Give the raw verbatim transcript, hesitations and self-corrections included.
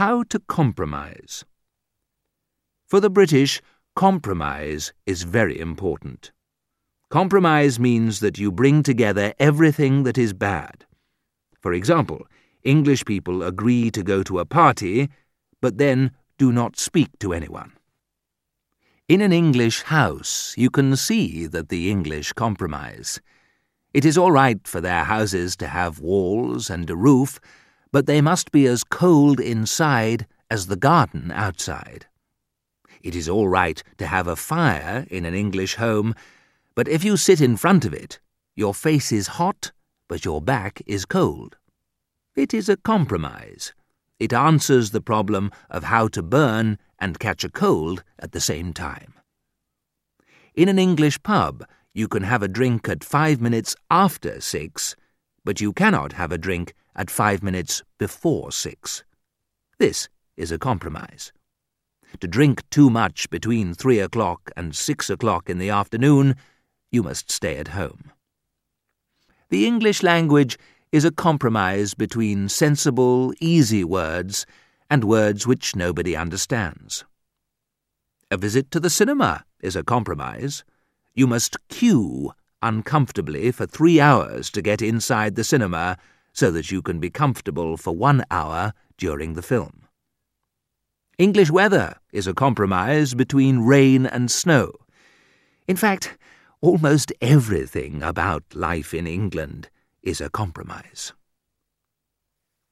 How to compromise. For the British, compromise is very important. Compromise means that you bring together everything that is bad. For example, English people agree to go to a party, but then do not speak to anyone. In an English house, you can see that the English compromise. It is all right for their houses to have walls and a roof, but they must be as cold inside as the garden outside. It is all right to have a fire in an English home, but if you sit in front of it, your face is hot, but your back is cold. It is a compromise. It answers the problem of how to burn and catch a cold at the same time. In an English pub, you can have a drink at five minutes after six, but you cannot have a drink at five minutes before six. This is a compromise. To drink too much between three o'clock and six o'clock in the afternoon, you must stay at home. The English language is a compromise between sensible, easy words and words which nobody understands. A visit to the cinema is a compromise. You must queue uncomfortably for three hours to get inside the cinema so that you can be comfortable for one hour during the film. English weather is a compromise between rain and snow. In fact, almost everything about life in England is a compromise.